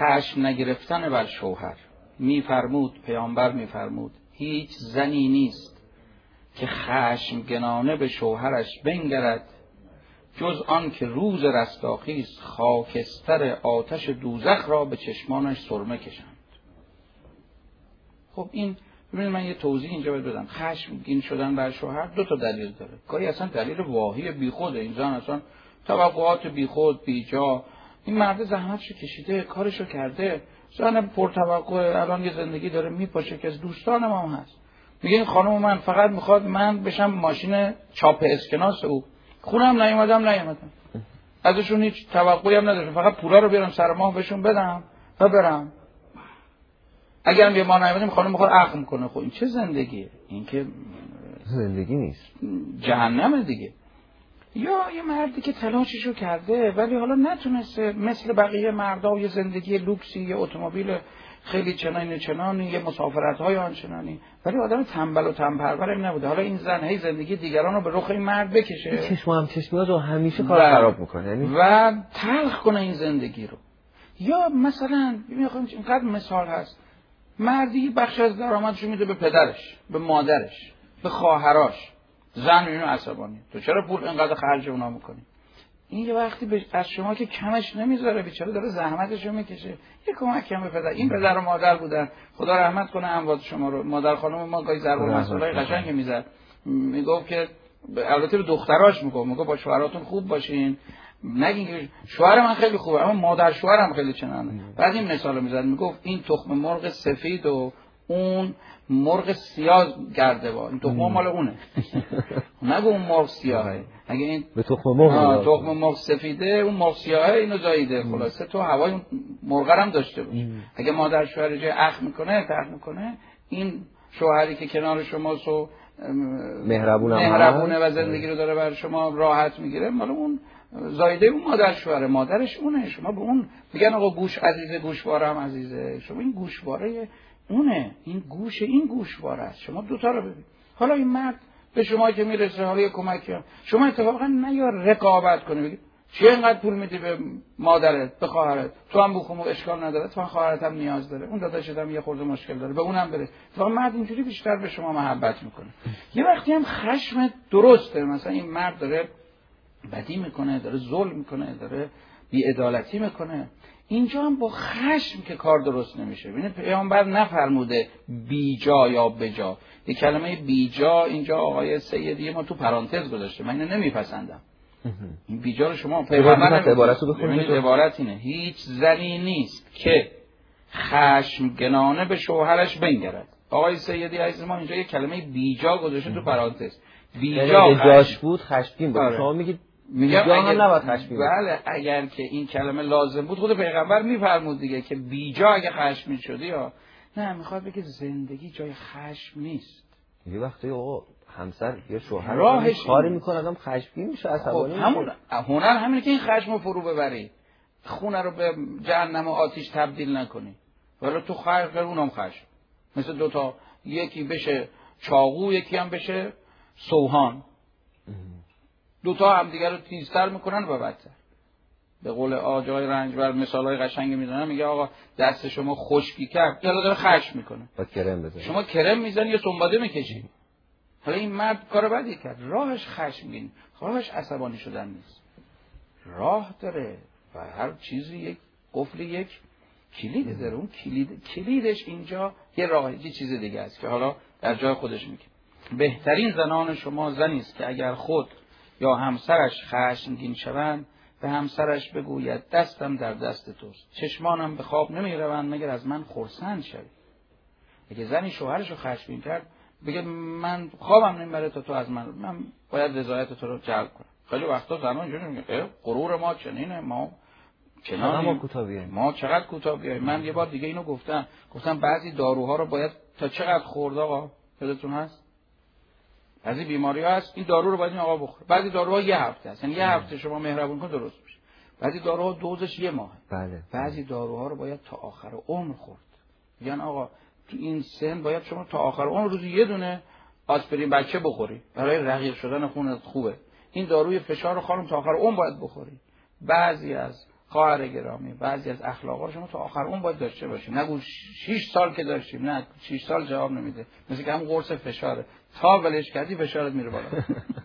خشم نگرفتن بر شوهر. میفرمود پیامبر میفرمود هیچ زنی نیست که خشمگنانه به شوهرش بنگرد جز آن که روز رستاخیز خاکستر آتش دوزخ را به چشمانش سرمه کشند. خب این ببینید من یه توضیح اینجا باید بدم. خشمگین شدن بر شوهر دو تا دلیل داره. گاهی اصلا دلیل واهی بیخوده، این زن اصلا توقعات بیخود بیجا، این مرد زحمتشو کشیده کارشو کرده، زن پرتوقع الان یه زندگی داره میپاشه که از دوستانم هم هست، میگه این خانم من فقط میخواد من بشم ماشین چاپ اسکناس او، خونم نیومدم ازشون هیچ توقعی هم نداشتم، فقط پولا رو بیارم سر ماه بهشون بدم و برم. اگرم یه ما نیومدیم خانم میخواد عقل کنه. خب این چه زندگیه؟ این که زندگی نیست، جهنمه دیگه. یا یه مردی که تلاششو کرده ولی حالا نتونسته مثل بقیه مردا یه زندگی لوکسی، یه اتومبیل خیلی چنانی، یه مسافرت‌های آنچنانی، ولی آدم تنبل و تنپرور نبوده. حالا این زن هی زندگی دیگران رو به رخ این مرد بکشه، چشمات رو همیشه کار خراب میکنه یعنی و تلخ کنه این زندگی رو. یا مثلا میخوام اینقدر مثال هست، مردی بخش از درآمدش میده به پدرش، به مادرش، به خواهراش، زن میبینه عصبانی تو چرا پول اینقدر خرج اونا میکنی؟ این یه وقتی از شما که کمش نمیذاره، بیچاره داره زحمتشو میکشه، یه کمک هم به پدر. این پدر و مادر بودن، خدا رحمت کنه اموات شما رو. مادر خانم ما گاهی ضرب المثلای قشنگی میزد، میگفت که البته به دختراش میگفت با شوهراتون خوب باشین، نگین که شوهر من خیلی خوبه اما مادر شوهرم خیلی چنانه. بعد این مثالو میزد، میگفت این تخم مرغ سفید و اون مرغ سیاه گرده با این تخم مال اونه نگو اون مرغ سیاهه، اگه این به تخم مرغ سفیده اون مرغ سیاهه اینو زاییده، خلاصه تو هوای مرغ هم داشته باش. اگه مادر شوهر جای اخ میکنه این شوهری که کنار شماست و مهربونه و زندگی رو داره بر شما راحت میگیره، مال اون زایده اون مادر شوهره، مادرش اونه. شما به اون میگن آقا گوش عزیزه، گوشواره هم عزیزه، شما این گوشواره اونه، این گوشواره است. شما دوتا رو ببین. حالا این مرد به شما که میرسه حالا یه کمکی شما اتفاقا نیا رقابت کنی بگی چی اینقدر پول میدی به مادرت، به خواهرت، تو هم بخوم اشکال نداره، تو هم خواهرت هم نیاز داره، اون داداشت هم یه خورده مشکل داره، به اونم بره. تو مرد اینجوری بیشتر به شما محبت میکنه. یه وقتی هم خشم درسته، مثلا این مرد داره بدی میکنه، داره ظلم میکنه، داره بی‌عدالتی میکنه، اینجا هم با خشم که کار درست نمیشه. ببینید پیامبر نفرموده بیجا یا بجا. این کلمه بیجا اینجا آقای سیدی ما تو پرانتز گذاشته، من اینو نمیپسندم. این بیجا رو شما پیغمبر عبارتو بخونید. عبارت اینه هیچ زنی نیست که خشمگنانه به شوهرش بنگرد. آقای سیدی عزیز ما اینجا یه کلمه بیجا گذاشته تو پرانتز. بیجا جاش بود خشمگین بود. شما میگید بیجا هم نباید خشمگین. بله اگر که این کلمه لازم بود خود پیغمبر میفرمود دیگه که بیجا اگه خشمگین شدی یا نه، میخواد بگه زندگی جای خشم نیست. یه وقتی آقا همسر یا شوهر کاری میکنه آدم خشمگین میشه، عصبانی میشه. همون هنر همینه که این خشمو فرو ببری، خونه رو به جهنم و آتش تبدیل نکنی، ولی تو خشم اونم خشم، مثل دوتا، یکی بشه چاقو یکی هم بشه سوهان، دوتا هم دیگر رو تیزتر میکنن و بدتر. به قول آجای رنجبر مثالای قشنگی میزنن، میگه آقا دست شما خشکی کرد حالا داره خشم میکنه، با کرم بزنی، شما کرم میزنی یا سنباده میکشی. حالا این مرد کار بدی کرد، راهش خشمگین، راهش عصبانی شدن نیست، راه داره و هر چیزی یک قفل یک کلید داره. اون کلیدش اینجا یه راه، یه چیز دیگه است که حالا در جای خودش میگه. بهترین زنان شما زنی است که اگر خود یا همسرش خشمگین شوند به همسرش بگوید دستم در دست توست، چشمانم به خواب نمی روند مگر از من خرسند شوی. اگه زنی شوهرش رو خشمگین کرد بگه من خوابم نمیبره تا تو از من باید رضایت تو رو جلب کنم. خیلی وقتا زنان اینجوری میگه غرور ما چنینه، ما چقدر کوتاه بیاییم. من یه بار دیگه اینو گفتم بعضی داروها رو باید تا چقدر خورد آقا یادتون هست؟ بعضی بیماری ها هست این دارو رو باید این آقا بخوره، بعضی داروها یه هفته هست، یعنی یه هفته شما مهربون کن درست میشه. بعضی داروها دوزش یه ماه. بله. بعضی داروها رو باید تا آخر عمر خورد. میگن آقا تو این سن باید شما تا آخر عمر روزی یه دونه آسپرین بچه بخوری، برای رقیق شدن خونت خوبه. این داروی فشار خانم تا آخر عمر باید بخوری. بعضی از خواهر گرامی بعضی از اخلاقا شما تا آخر اون باید داشته باشیم. نگو 6 سال که داشتیم، نه 6 سال جواب نمیده. مثل که هم قرص فشاره، تا ولش کردی فشارت میره بالا.